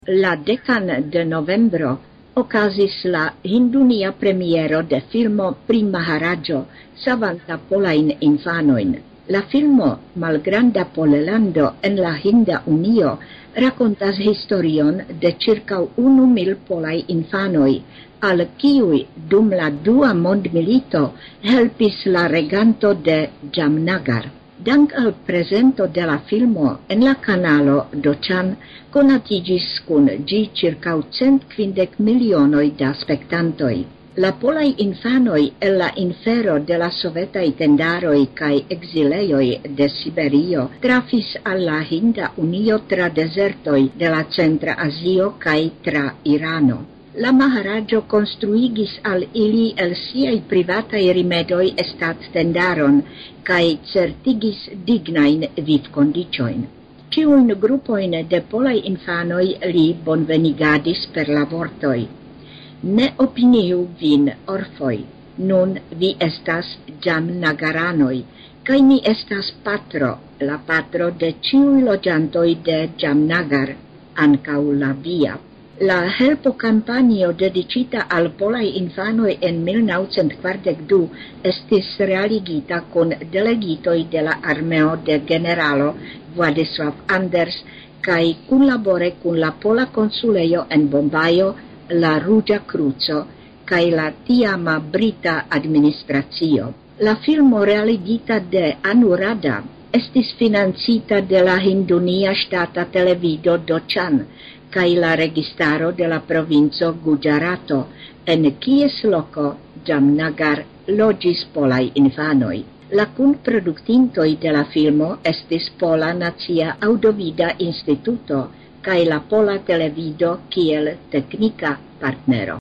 La decan de novembro okazis la hindunia premiero de filmo pri Maharaĝo savanta polajn infanojn. La filmo Malgranda Pollando en la Hinda Unio rakontas historion de ĉirkaŭ 1,000 polaj infanoj, al kiuj dum la Dua mondmilito helpis la reganto de Jamnagar. Dank al presento de la filmo en la kanalo Dochan konatiĝis kun ĝi ĉirkaŭ 150 milionoj da spektantoj. La polaj infanoj el la infero de la sovetaj tendaroj kaj ekzilejoj de Siberio trafis al la Hinda Unio tra dezertoj de la centra Azio kaj tra Irano. La Maharaĝo konstruigis al ili el siaj privataj rimedoj stattendaron kaj certigis dignajn vivkondiĉojn. Ĉiujn grupojn de polaj infanoj li bonvenigadis per la vortoj: ne opiniu vin orfoj, nun vi estas Jamnagaranoj, kaj mi estas patro, la patro de ĉiuj loĝantoj de Jamnagar, ankaŭ la via. La helpo kampanjo dedicita al polaj infanoj en 1942 estis realigita kun delegitoj de la armeo de generalo Władysław Anders kaj kunlabore kun la pola konsulejo en Bombajo, la Ruĝa Kruco kaj la tiama brita administracio. La filmo realigita de Anuradha estis financita de la Hindunia ŝtata televido Dochan kaj la registaro de la provinco Gujarato, en kies loko Jamnagar loĝis polaj infanoj. La kunproduktintoj de la filmo estis Pola Nacia Aŭdovida Instituto kaj la Pola Televido kiel teknika partnero.